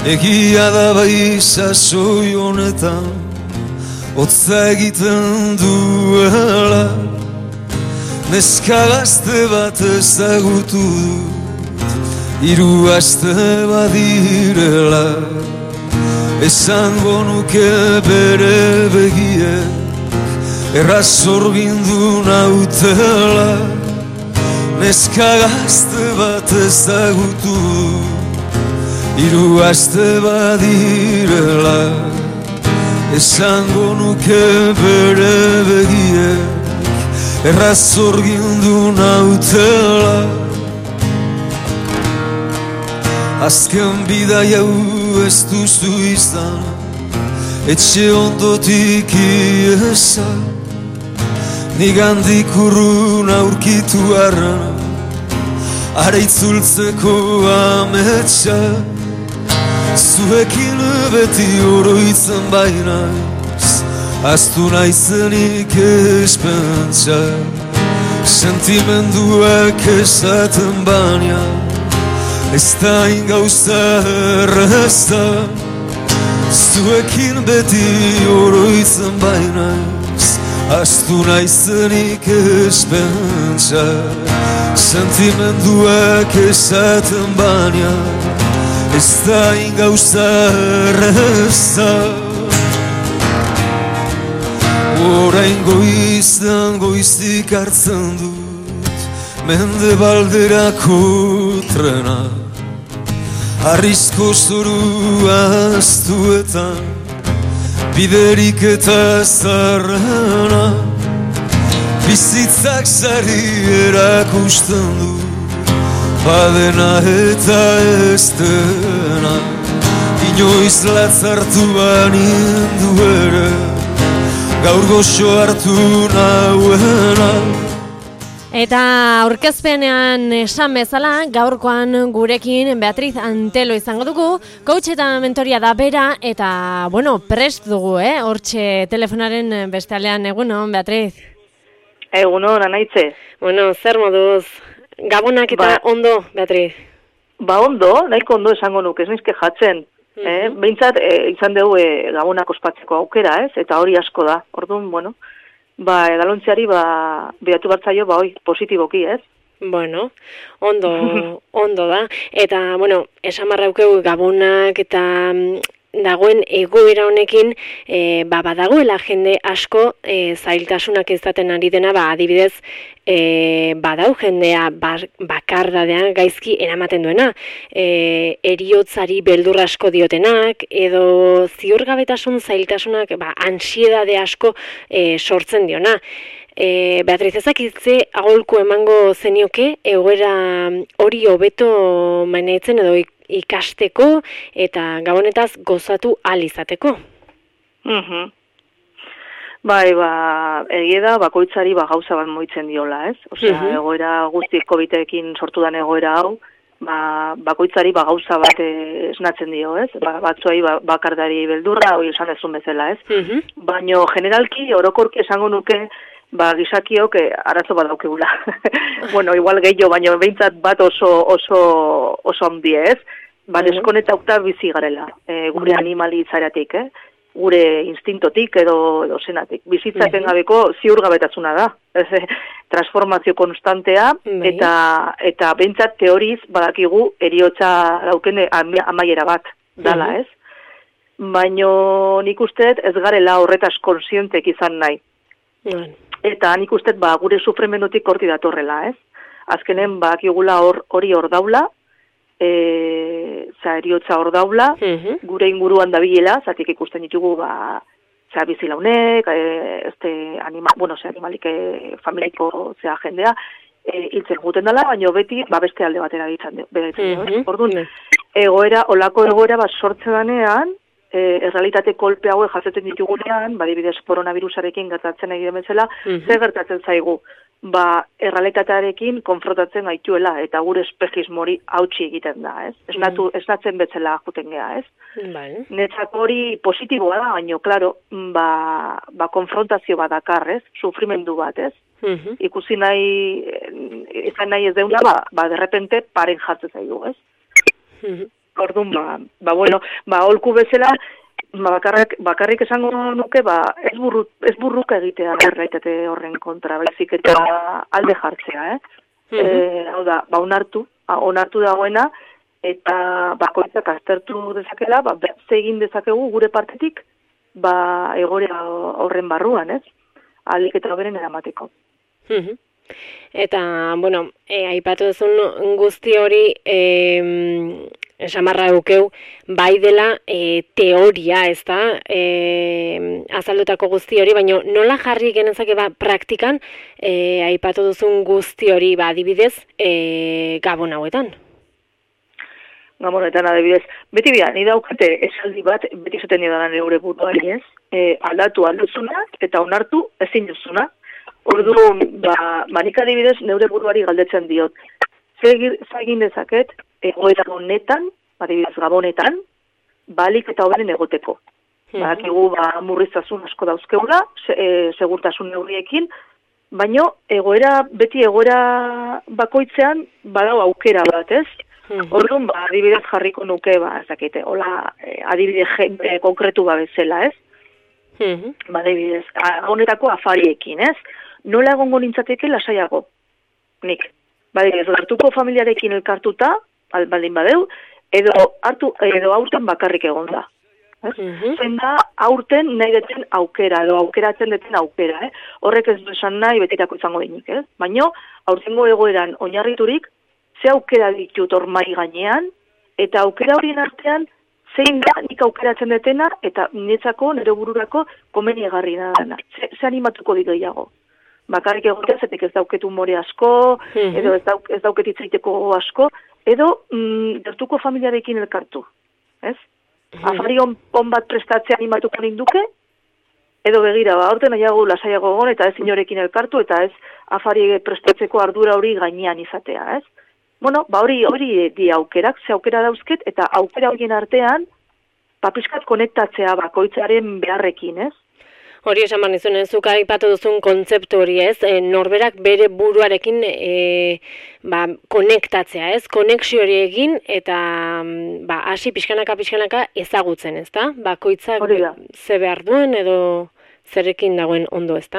Egia da bai sasoi honetan hotza egiten duela. Neska gazte bat ezagutu dut, 3 aste badirela. Esango nuke bere begiek erraz orgindu nautela. Neska gazte bat ezagutu dut, 3 aste badirela. Esango nuke bere begiek erraz orgindu nautela. Azken bidaia ez duzu izan, etxe ondotik iesa. Nigandik urrun aurkitu arren, ara itzultzeko ametsa. Zuekin beti oroitzen bainaiz, aztu naizenik ez pentsa. Sentimenduak esaten baina, ez da ingauza erreza. Zuekin beti oroitzen bainaiz, aztu naizenik ez pentsa. Sentimenduak esaten baina, ez da ingauza erreza. Orain goizan goizik hartzen dut Mendebalderako trena. Arrizko zoru aztuetan biderik eta zarrana. Bizitzak sari erakusten du, badena eta ez dena. Inoiz latzartu banindu ere, gaur goxo hartu nauena. Eta aurkezpenean esan bezala, gaurkoan gurekin Beatriz Antelo izango dugu, coach eta mentoria da bera, eta, prest dugu, hortxe telefonaren bestealean. Egunon, Beatriz? Egunon, Anaitze. Zer moduz? Gabonak eta ondo, Beatriz? Ondo, nahiko ondo esango nuke, ez nizke jatzen. Behintzat, izan dugu gabonak ospatzeko aukera, ez? Eta hori asko da. Orduan, edalontziari, behatu bartzaio, positiboki, ez? Ondo da. Eta, esan marraukeu gabonak eta dagoen egoera honekin, badagoela jende asko zailtasunak izaten ari dena, adibidez, badau jendea bakardadean gaizki eramaten duena, heriotzari beldur asko diotenak, edo ziurgabetasun zailtasunak ansiedade asko sortzen diona. Beatriz, ezakitze agolku emango zenioke egoera hori hobeto manetzen edo ikasteko eta gabonetaz gozatu ahal izateko? Egia da, bakoitzari gauza bat moitzen diola, ez? Osea, egoera guztiek COVID-ekin sortu den egoera hau, bakoitzari gauza bat esnatzen dio, ez? Batzuei bakardari beldurra, hori esan dezun bezala, ez? Baina generalki, orokorki esango nuke, gizakiok arazo bat daukegula. Igual gehiago, baina behintzat bat oso handi, ez? Deskonektatua bizi garela, gure animalitzaratik, gure instintotik edo zenatik. Bizitzaten gabeko ziurgabetasuna da, transformazio konstantea, eta behintzat teoriz badakigu heriotza dauken amaiera bat dala, ez? Baina nik usteet ez garela horretaz konsientek izan nahi. Eta nik usteet gure sufrimendutik horti datorrela, ez? Azkenen badakigula hori hor daula, eriotza hor daula, gure inguruan dabilela, zatik ikusten ditugu bizilaunek, animalik familiako jendea, hiltzen guten dela, baina beti beste alde batera ditzen. Orduan, olako egoera sortzen danean, errealitate kolpe hauek jasotzen ditugunean, badibidez koronavirusarekin gertatzen egiten bezala, zer gertatzen zaigu? Errealitatearekin konfrontatzen gaituela, eta gure espejismori hautsi egiten da, ez? Esnatzen betzela juten geha, ez? Netzako hori positiboa da, baina, klaro, konfrontazio bat dakar, ez? Sufrimendu bat, ez? Ikusi nahi, izan nahi ez deuna, derrepente paren jatzen zaigu, ez? Orduan, bueno, aholku bezala, bakarrik esango nuke, ez burruka egitea errealitate horren kontra, baizik eta alde jartzea, hau da, onartu dagoena, eta bakoitzak aztertu dezakela, ze egin dezakegu gure partetik, egoera horren barruan, ez? Ahalik eta hoberen eramateko. Eta, bueno, aipatu duzun guzti hori, samarra dukeu, bai dela teoria, ez da, azaldutako guzti hori, baina nola jarri genezake praktikan, aipatu duzun guzti hori, adibidez, Gabon hauetan? Gabonetan adibidez, beti ni daukate esaldi bat, beti zaten nidanan eure buruari ez, aldatu alduzuna eta onartu ezin duzuna. Orduan, nik adibidez neure buruari galdetzen diot. Zer egin dezaket, egoera honetan, adibidez Gabonetan, balik eta hoberen egoteko. Badakigu murriztasun asko dauzkeula, segurtasun neurriekin, baino beti egoera bakoitzean badau aukera bat, ez? Orduan, adibidez jarriko nuke, ez dakite, hola, adibidez konkretu bezala, ez? Adibidez, honetako afariekin, ez? Nola egongo nintzateke lasaiago, nik. Adibidez, hartuko familiarekin elkartuta, baldin badeu, edo aurten bakarrik egon da. Zen da, aurten nahi deten aukera, edo aukeratzen deten aukera, Horrek ez du esan nahi betirako izango dinik, Baina, aurtengo egoeran oinarriturik, ze aukera ditut hor mai gainean, eta aukera horien artean, zein da nik aukeratzen detena, eta niretzako, nire bururako, komenigarri dana. Ze animatuko dit gehiago. Bakarrik egotea, zetek ez dauket umore asko, edo ez dauket itzaiteko asko, edo gertuko familiarekin elkartu. Ez? Afari on bat prestatzea animatuko ninduke, edo begira, horten nahiago lasaiago egon, eta ez inorekin elkartu, eta ez afari prestatzeko ardura hori gainean izatea, ez? Bueno, hori di aukerak, ze aukera dauzket, eta aukera horien artean, papiskat konektatzea bakoitzaren beharrekin, ez? Hori esan manizun, zuk aipatu duzun kontzeptu hori, ez? Norberak bere buruarekin konektatzea, ez? Konexio hori egin, eta hasi pixkanaka ezagutzen, ez da? Bakoitzak ze behar duen, edo zerekin dagoen ondo, ez da?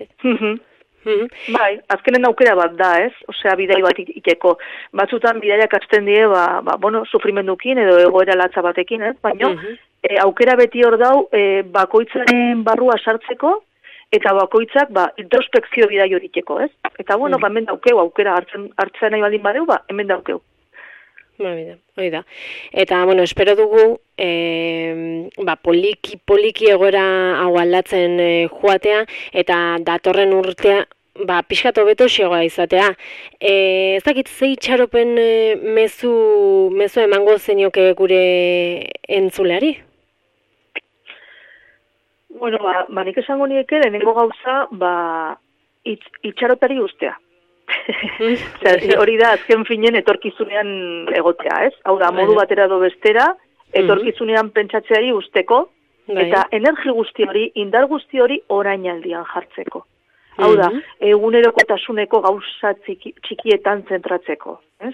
Bai, azkenen aukera bat da, ez? Osea, bidai bat ikeko. Batzutan bidaiak hasten die, sufrimendukin edo egoera latza batekin, ez? Baina, aukera beti hor dau, bakoitzaren barrua sartzeko, eta bakoitzak, introspekzio bidai hori ikeko, ez? Eta, hemen daukeu, aukera hartzen nahi baldin badeu, hemen daukeu. Hori da. Eta, espero dugu, poliki egoera hau aldatzen joatea, eta datorren urtea, pixkat hobeto xegoa izatea. Ez dakit ze itxaropen mezu emango zenioke gure entzuleari? Bueno, nik esango nieke, lehenengo gauza, itxarotari ustea. Hori da, azken finen etorkizunean egotea, ez? Hau da, modu batera do bestera, etorkizunean pentsatzeari usteko, eta energi guzti hori, indar guzti hori orainaldian jartzeko. Hau da, egunerokotasuneko gauza txikietan zentratzeko, ez?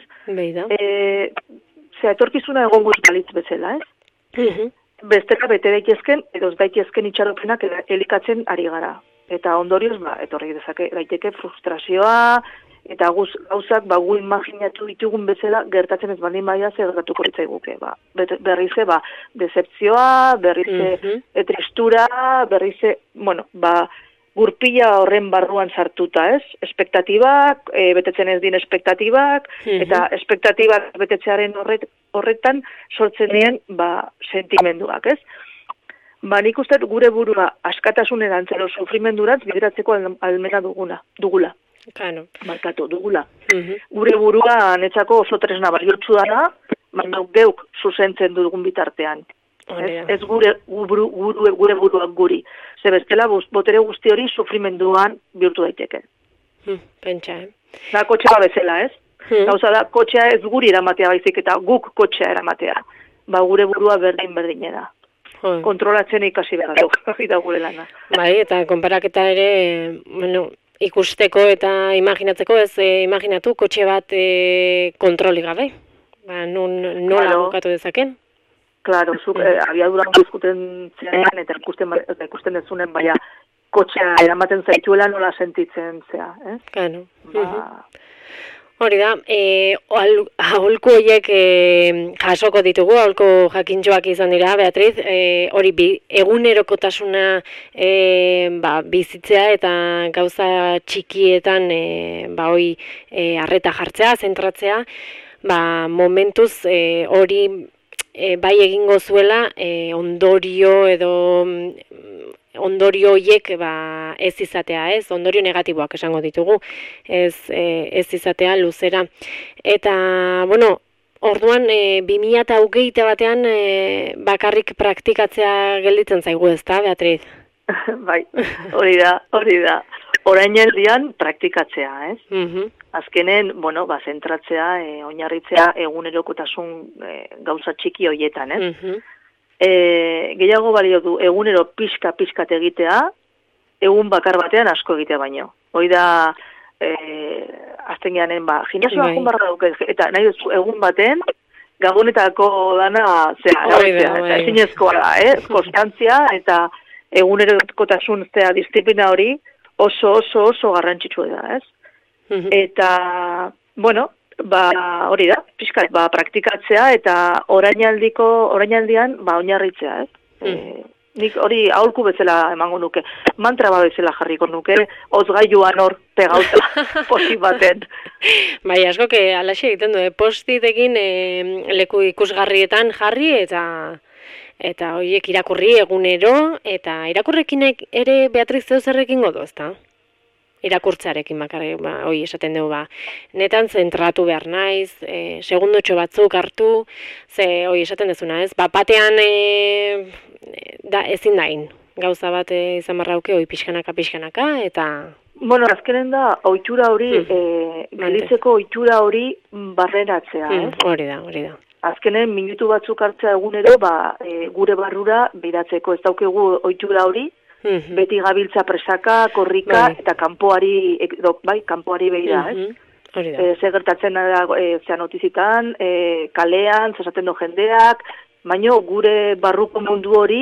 Etorkizuna egon guz balitz bezala, ez? Bestela bete daitezken, edo ez daitezken itxaropenak elikatzen ari gara. Eta ondorioz, etorri daiteke frustrazioa, eta gauzak gu imaginatu ditugun bezala gertatzen ez baldin baia zer gertatuko litzaiguke. Berrize, decepzioa, berrize, tristura, berrize, gurpila horren barruan sartuta, ez? Espektatibak, betetzen ez dien espektatibak, eta espektatibak betetzearen horretan sortzen dien, sentimenduak, ez? Nik uste gure burua askatasunerantz edo sufrimendurantz bideratzeko almena dugula. Claro. Markatu, dugula. Gure burua netzako oso tresna baliotsu dara, baina geuk zuzentzen dugun bitartean. Ez gure buruak guri. Ze bestela botere guzti hori sufrimenduan bihurtu daiteke. Pentsa, Da kotxea bezala, ez? Gauza da, kotxea ez guri eramatea baizik eta guk kotxea eramatea. Gure burua berdin da. Kontrolatzen ikasi behar du, eta gure lana. Eta konparaketa ere, ikusteko eta imaginatzeko, ez imaginatu kotxe bat kontroli gabe. nola bukatu dezaken? Claro, zuk abiadura ikusten zean eta ikusten dezunen, baina kotxea eramaten zaituela nola sentitzen zea, ez? Claro. Hori da, aholku horiek jasoko ditugu, aholku jakintxoak izan dira, Beatriz, hori egunerokotasuna bizitzea eta gauza txikietan arreta jartzea, zentratzea, momentuz hori bai egingo zuela ondorio horiek ez izatea, ez? Ondorio negatiboak esango ditugu, ez izatea luzera. Eta, orduan 2021 batean bakarrik praktikatzea gelditzen zaigu, ezta, Beatriz? Bai, hori da. Orainaldian praktikatzea, ez? Azkenen, zentratzea, oinarritzea egunerokotasun gauza txiki horietan, ez? Gehiago balio du egunero pixka-pixkat egitea, egun bakar batean asko egitea baino. Hoi da, azten geanen, gimnasioa egun barra duke, eta nahi duzu egun baten, gabonetako dana, eta ezinezkoa da, konstantzia, eta egunerokotasun disiplina hori oso garrantzitsua da, ez? Eta, hori da, pixkat, praktikatzea eta orainaldian oinarritzea, ez? Nik hori aholku bezala emango nuke, mantra bezala jarriko nuke, ozgailuan hor pegauta posit baten. Bai, asko, alaxe egiten du, postitekin leku ikusgarrietan jarri eta horiek irakurri egunero, eta irakurrekin ere Beatriz zerrekin godo, ezta? Irakurtzarekin bakarrik, hoi esaten dugu, netan zentratu behar naiz, segundotxo batzuk hartu, hoi esaten dezuna, ez? Batean ezin dain, gauza bat izan barrauke, hoi pixkanaka, eta... Azkenen da, ohitura hori, gelditzeko ohitura hori barreratzea, ez? Hori da. Azkenen minutu batzuk hartzea egunero, gure barrura biratzeko, ez daukegu ohitura hori, beti gabiltza presaka, korrika, eta kanpoari behira, ez? Ze gertatzen da, zea notizitan, kalean, zesaten du jendeak, baino gure barruko mundu hori,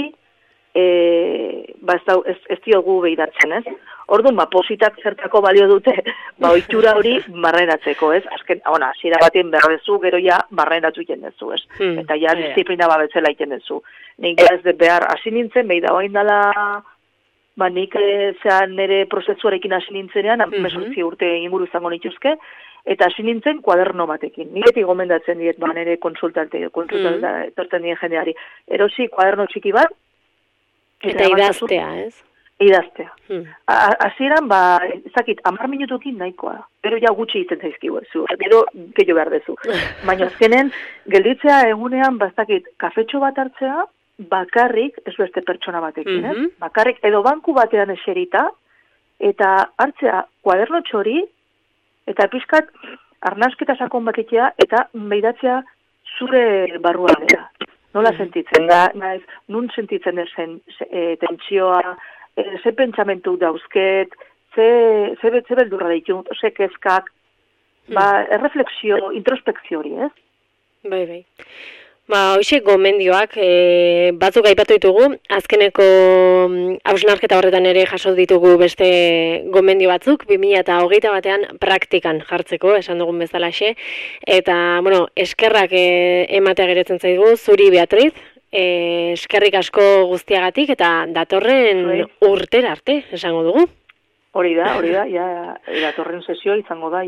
ez diogu behiratzen, ez? Orduan, positak zertako balio dute, ohitura hori barreratzeko, ez? Azken, hasiera batean berrezu, gero ja barreratu jendezu, ez? Eta ja disiplina babetzela itendezu. Nik ez de behar hasi nintzen, behi da oain dela... nik nire prozesuarekin hasi nintzenean, 18 urte inguru izango nituzke, eta hasi nintzen kuaderno batekin. Niretik gomendatzen diet, nire konsultante etortzen dien jendeari. Erosi kuaderno txiki bat. Eta idaztea, ez? Idaztea. Hasieran, ezakit, 10 minutukin nahikoa. Gero ja gutxi egiten zaizkigu, gero gehiago behar dezu. Baina azkenen, gelditzea egunean, kafetxo bat hartzea, bakarrik, ez beste pertsona batekin, ez? Bakarrik, edo banku batean eserita, eta hartzea kuaderno txori, eta pixkat, arnasketa sakon batekia, eta behidatzea zure barruan dira. Nola sentitzen da, nun sentitzen zen tentsioa, ze pentsamentu dauzket, ze beldurra ditut, ze kezkak, erreflexio, introspekzio hori, ez? Bai. Hoxe gomendioak batzuk aipatu ditugu, azkeneko hausnarketa horretan ere jaso ditugu beste gomendio batzuk, 2021 batean praktikan jartzeko, esan dugun bezalaxe, eta, eskerrak ematea geretzen zaigu, zuri Beatriz, eskerrik asko guztiagatik, eta datorren urtera arte, esango dugu. Hori da, datorren sesioa izango da,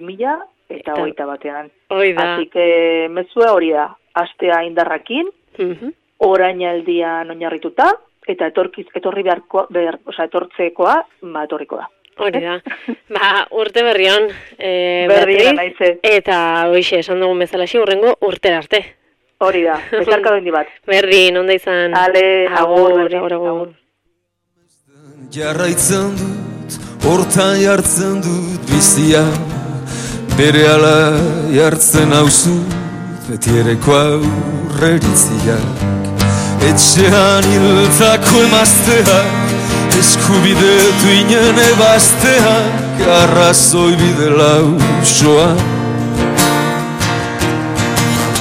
2021 batean. Hori da. Así que, mezua hori da. Astea indarrakin, orainaldian oinarrituta, eta etortzekoa, etorriko da. Hori da. Urte berrion, Beatriz, eta hoxe, esan dugun bezalaxe, urrengo urtera arte. Hori da, bezarka doindi bat. Berri, nonda izan. Ale, agur. Jarraitzen dut, hortan jartzen dut bizia, bere ala jartzen hauzu, beti ereko aurreritziak. Etxean hiltako emazteak, eskubide duinen ebazteak, arrazoi bide lausoa.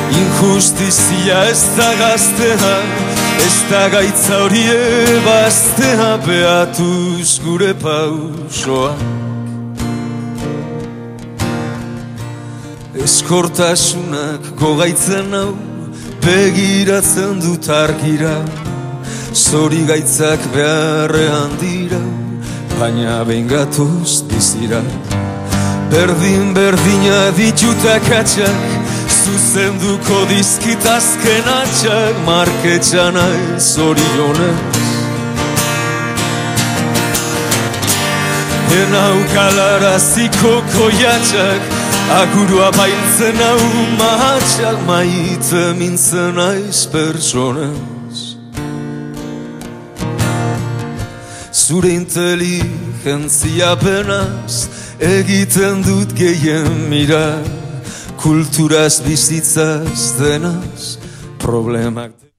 Injustizia ez da gaztea, ez da gaitza hori ebaztea, behatuz gure pausoa. Eskortasunak gogaitzen hau, begiratzen dut argira, zori gaitzak beharrean dira, baina behin gatoz bizira. Berdin-berdina ditutak atxak, zuzenduko dizkit azken atxak, marketxan aiz zorionez. Enau galaraziko koiatxak, agurua bailtzen hau mahatxak, maite mintzen aiz pertsonez. Zure inteligentzia penaz, egiten dut gehien mira, kulturaz bizitzaz denaz, problemak